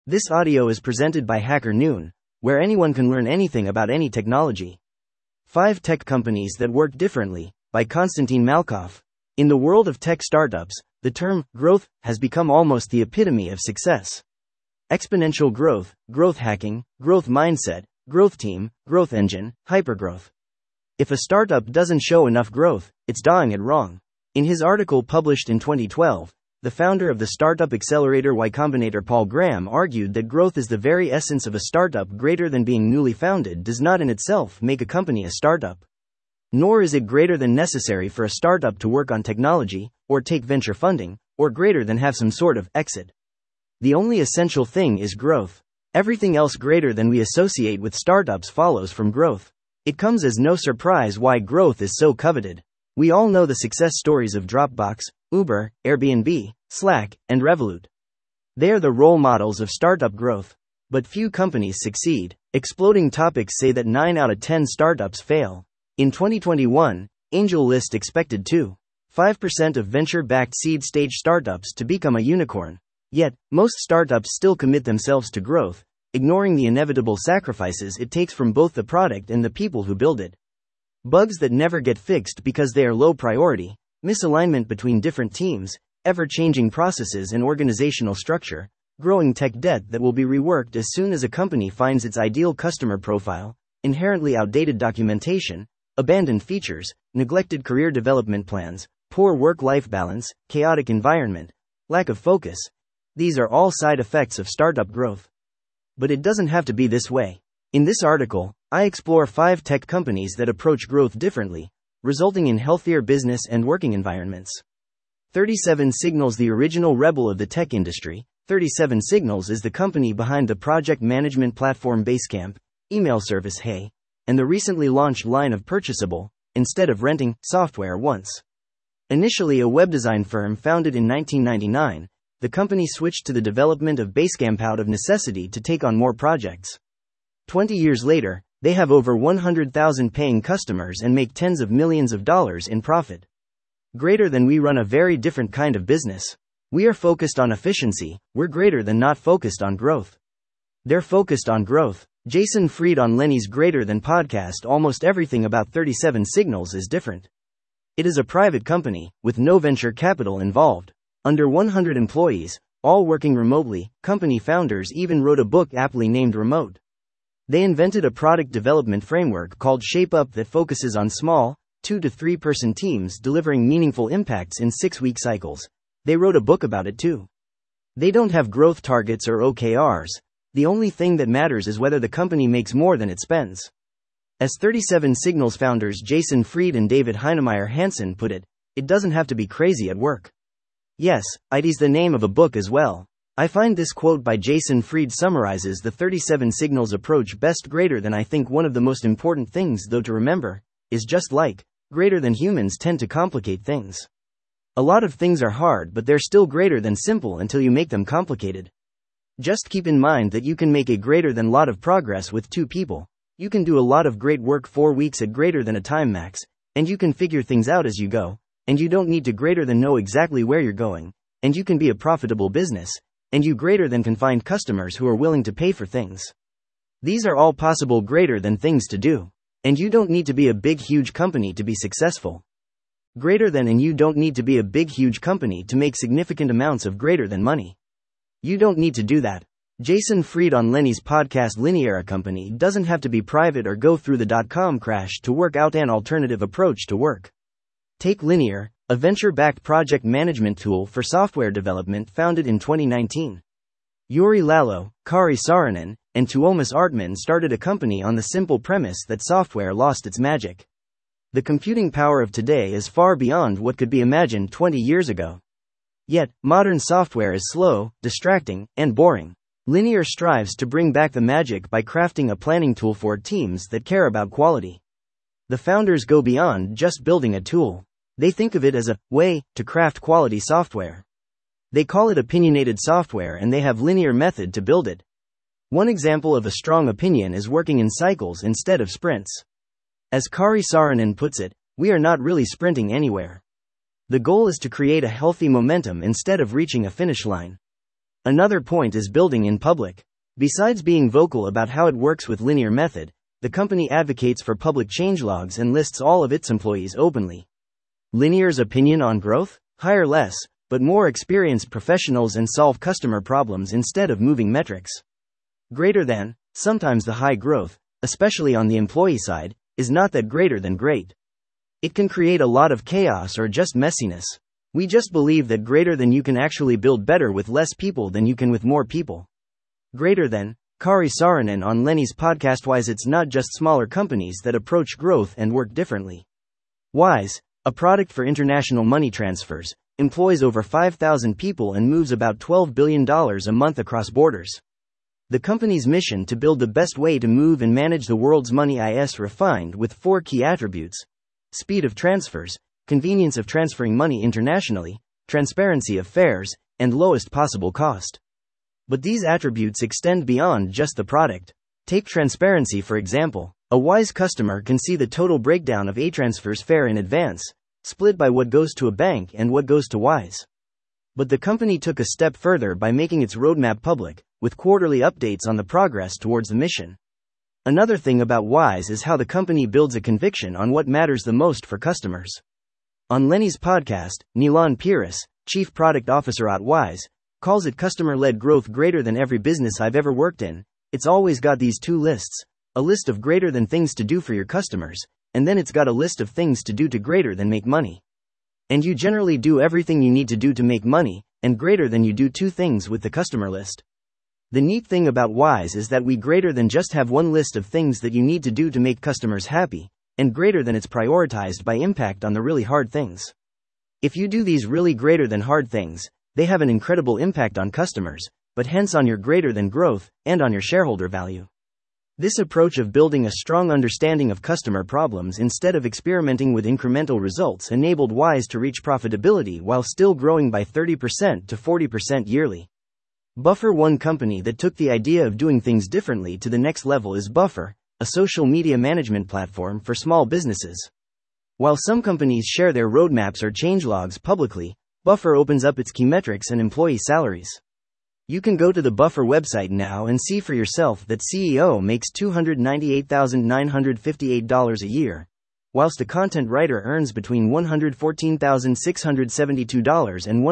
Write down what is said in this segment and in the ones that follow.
This audio is presented by Hacker Noon, where anyone can learn anything about any technology. 5 Tech Companies That Work Differently, by Konstantin Malkov. In the world of tech startups, the term growth has become almost the epitome of success. Exponential growth, growth hacking, growth mindset, growth team, growth engine, hypergrowth. If a startup doesn't show enough growth, it's doing it wrong. In his article published in 2012, the founder of the startup accelerator Y Combinator Paul Graham argued that growth is the very essence of a startup. Greater than being newly founded does not in itself make a company a startup. Nor is it greater than necessary for a startup to work on technology, or take venture funding, or greater than have some sort of exit. The only essential thing is growth. Everything else greater than we associate with startups follows from growth. It comes as no surprise why growth is so coveted. We all know the success stories of Dropbox, Uber, Airbnb, Slack, and Revolut. They are the role models of startup growth. But few companies succeed. Exploding Topics say that 9 out of 10 startups fail. In 2021, AngelList expected 2.5% of venture-backed seed-stage startups to become a unicorn. Yet, most startups still commit themselves to growth, ignoring the inevitable sacrifices it takes from both the product and the people who build it. Bugs that never get fixed because they are low priority, misalignment between different teams, ever-changing processes and organizational structure, growing tech debt that will be reworked as soon as a company finds its ideal customer profile, inherently outdated documentation, abandoned features, neglected career development plans, poor work-life balance, chaotic environment, lack of focus. These are all side effects of startup growth. But it doesn't have to be this way. In this article, I explore 5 tech companies that approach growth differently, resulting in healthier business and working environments. 37 Signals. The original rebel of the tech industry, 37 Signals is the company behind the project management platform Basecamp, email service Hey, and the recently launched line of purchasable, instead of renting, software once. Initially a web design firm founded in 1999, the company switched to the development of Basecamp out of necessity to take on more projects. 20 years later, they have over 100,000 paying customers and make tens of millions of dollars in profit. Greater than. We run a very different kind of business. We are focused on efficiency. We're greater than, not focused on growth. They're focused on growth. Jason Fried on Lenny's Greater Than podcast. Almost everything about 37 Signals is different. It is a private company, with no venture capital involved. Under 100 employees, all working remotely. Company founders even wrote a book aptly named Remote. They invented a product development framework called ShapeUp that focuses on small, 2 to 3 person teams delivering meaningful impacts in 6-week cycles. They wrote a book about it too. They don't have growth targets or OKRs. The only thing that matters is whether the company makes more than it spends. As 37 Signals founders Jason Fried and David Heinemeier Hansson put it, it doesn't have to be crazy at work. Yes, ID's the name of a book as well. I find this quote by Jason Fried summarizes the 37 Signals approach best. Greater than. I think one of the most important things though to remember is just like greater than, humans tend to complicate things. A lot of things are hard, but they're still greater than simple until you make them complicated. Just keep in mind that you can make a greater than lot of progress with 2 people. You can do a lot of great work 4 weeks at greater than a time max, and you can figure things out as you go, and you don't need to greater than know exactly where you're going, and you can be a profitable business, and you greater than can find customers who are willing to pay for things. These are all possible greater than things to do. And you don't need to be a big huge company to be successful. Greater than. And you don't need to be a big huge company to make significant amounts of greater than money. You don't need to do that. Jason Fried on Lenny's podcast. Linear. A company doesn't have to be private or go through the dot-com crash to work out an alternative approach to work. Take Linear, a venture-backed project management tool for software development founded in 2019. Juri Lalo, Kari Saarinen, and Tuomas Artman started a company on the simple premise that software lost its magic. The computing power of today is far beyond what could be imagined 20 years ago. Yet, modern software is slow, distracting, and boring. Linear strives to bring back the magic by crafting a planning tool for teams that care about quality. The founders go beyond just building a tool. They think of it as a way to craft quality software. They call it opinionated software, and they have Linear method to build it. One example of a strong opinion is working in cycles instead of sprints. As Kari Saarinen puts it, we are not really sprinting anywhere. The goal is to create a healthy momentum instead of reaching a finish line. Another point is building in public. Besides being vocal about how it works with linear method, the company advocates for public changelogs and lists all of its employees openly. Linear's opinion on growth? Hire less, but more experienced professionals and solve customer problems instead of moving metrics. Greater than, sometimes the high growth, especially on the employee side, is not that greater than great. It can create a lot of chaos or just messiness. We just believe that greater than you can actually build better with less people than you can with more people. Greater than, Kari Saarinen on Lenny's podcast Wise. It's not just smaller companies that approach growth and work differently. Wise, a product for international money transfers, employs over 5,000 people and moves about $12 billion a month across borders. The company's mission to build the best way to move and manage the world's money is refined with 4 key attributes: speed of transfers, convenience of transferring money internationally, transparency of fares, and lowest possible cost. But these attributes extend beyond just the product. Take transparency for example. A Wise customer can see the total breakdown of a transfer's fare in advance, split by what goes to a bank and what goes to Wise. But the company took a step further by making its roadmap public, with quarterly updates on the progress towards the mission. Another thing about Wise is how the company builds a conviction on what matters the most for customers. On Lenny's podcast, Nilan Peiris, Chief Product Officer at Wise, calls it customer-led growth. Greater than every business I've ever worked in, it's always got these 2 lists: a list of greater than things to do for your customers, and then it's got a list of things to do to greater than make money. And you generally do everything you need to do to make money, and greater than you do 2 things with the customer list. The neat thing about Wise is that we greater than just have one list of things that you need to do to make customers happy, and greater than it's prioritized by impact on the really hard things. If you do these really greater than hard things, they have an incredible impact on customers, but hence on your greater than growth, and on your shareholder value. This approach of building a strong understanding of customer problems instead of experimenting with incremental results enabled Wise to reach profitability while still growing by 30% to 40% yearly. Buffer. One company that took the idea of doing things differently to the next level is Buffer, a social media management platform for small businesses. While some companies share their roadmaps or changelogs publicly, Buffer opens up its key metrics and employee salaries. You can go to the Buffer website now and see for yourself that CEO makes $298,958 a year, whilst a content writer earns between $114,672 and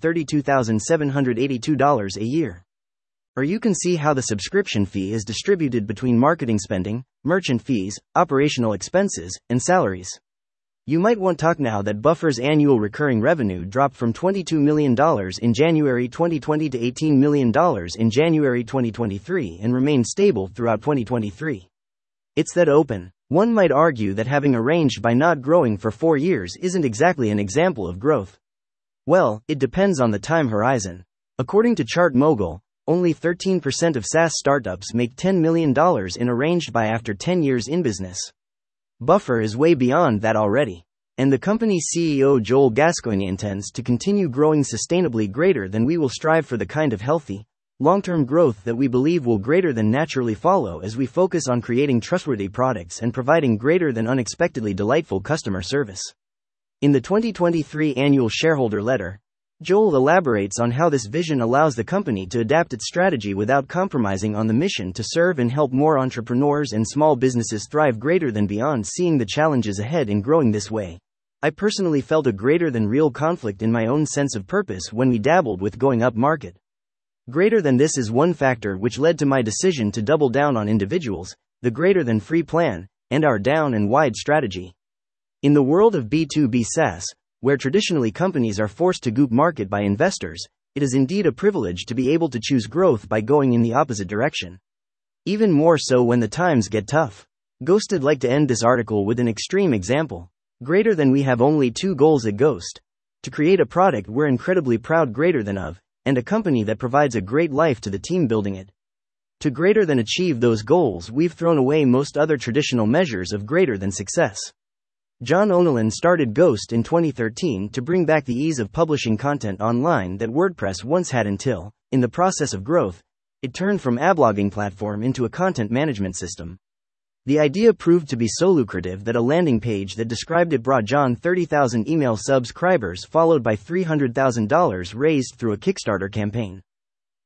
$132,782 a year. Or you can see how the subscription fee is distributed between marketing spending, merchant fees, operational expenses, and salaries. You might want to talk now that Buffer's annual recurring revenue dropped from $22 million in January 2020 to $18 million in January 2023 and remained stable throughout 2023. It's that open. One might argue that having arranged by not growing for 4 years isn't exactly an example of growth. Well, it depends on the time horizon. According to Chart Mogul, only 13% of SaaS startups make $10 million in arranged by after 10 years in business. Buffer is way beyond that already. And the company's CEO Joel Gascoigne intends to continue growing sustainably. Greater than we will strive for the kind of healthy, long-term growth that we believe will greater than naturally follow as we focus on creating trustworthy products and providing greater than unexpectedly delightful customer service. In the 2023 annual shareholder letter, Joel elaborates on how this vision allows the company to adapt its strategy without compromising on the mission to serve and help more entrepreneurs and small businesses thrive. Greater than beyond seeing the challenges ahead in growing this way, I personally felt a greater than real conflict in my own sense of purpose when we dabbled with going up market. Greater than this is one factor which led to my decision to double down on individuals, the greater than free plan, and our down and wide strategy. In the world of B2B SaaS, where traditionally companies are forced to go up market by investors, it is indeed a privilege to be able to choose growth by going in the opposite direction. Even more so when the times get tough. Ghost'd like to end this article with an extreme example. Greater than we have only 2 goals at Ghost: to create a product we're incredibly proud greater than of, and a company that provides a great life to the team building it. To greater than achieve those goals, we've thrown away most other traditional measures of greater than success. John O'Nolan started Ghost in 2013 to bring back the ease of publishing content online that WordPress once had until, in the process of growth, it turned from a blogging platform into a content management system. The idea proved to be so lucrative that a landing page that described it brought John 30,000 email subscribers, followed by $300,000 raised through a Kickstarter campaign.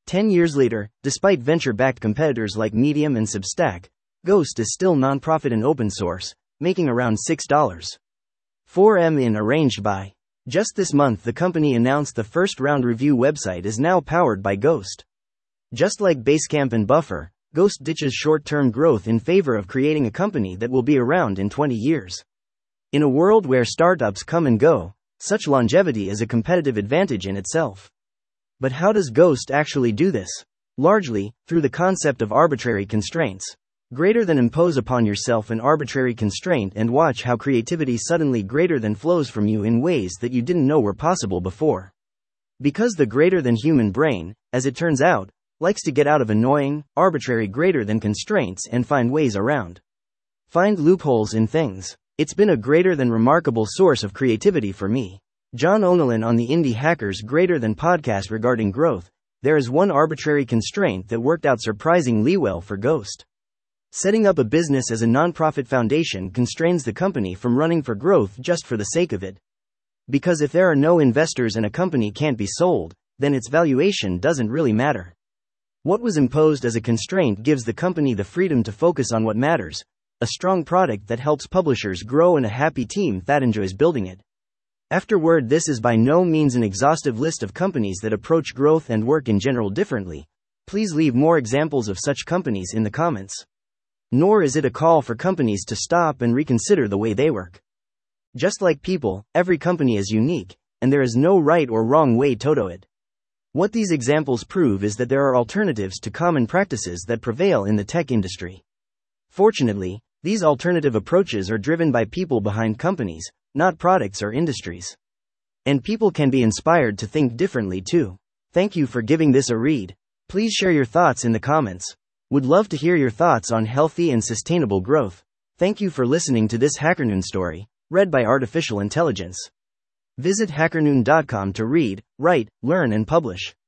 10 years later, despite venture-backed competitors like Medium and Substack, Ghost is still non-profit and open source, making around $6.4 in arranged by. Just this month the company announced the first round review website is now powered by Ghost. Just like Basecamp and Buffer, Ghost ditches short-term growth in favor of creating a company that will be around in 20 years. In a world where startups come and go, such longevity is a competitive advantage in itself. But how does Ghost actually do this? Largely, through the concept of arbitrary constraints. Greater than impose upon yourself an arbitrary constraint and watch how creativity suddenly greater than flows from you in ways that you didn't know were possible before. Because the greater than human brain, as it turns out, likes to get out of annoying, arbitrary greater than constraints and find ways around. Find loopholes in things. It's been a greater than remarkable source of creativity for me. John O'Neill on the Indie Hackers Greater Than podcast regarding growth, there is one arbitrary constraint that worked out surprisingly well for Ghost. Setting up a business as a nonprofit foundation constrains the company from running for growth just for the sake of it. Because if there are no investors and a company can't be sold, then its valuation doesn't really matter. What was imposed as a constraint gives the company the freedom to focus on what matters, a strong product that helps publishers grow and a happy team that enjoys building it. Afterward, this is by no means an exhaustive list of companies that approach growth and work in general differently. Please leave more examples of such companies in the comments. Nor is it a call for companies to stop and reconsider the way they work. Just like people, every company is unique, and there is no right or wrong way to do it. What these examples prove is that there are alternatives to common practices that prevail in the tech industry. Fortunately, these alternative approaches are driven by people behind companies, not products or industries. And people can be inspired to think differently too. Thank you for giving this a read. Please share your thoughts in the comments. Would love to hear your thoughts on healthy and sustainable growth. Thank you for listening to this HackerNoon story, read by Artificial Intelligence. Visit hackernoon.com to read, write, learn and publish.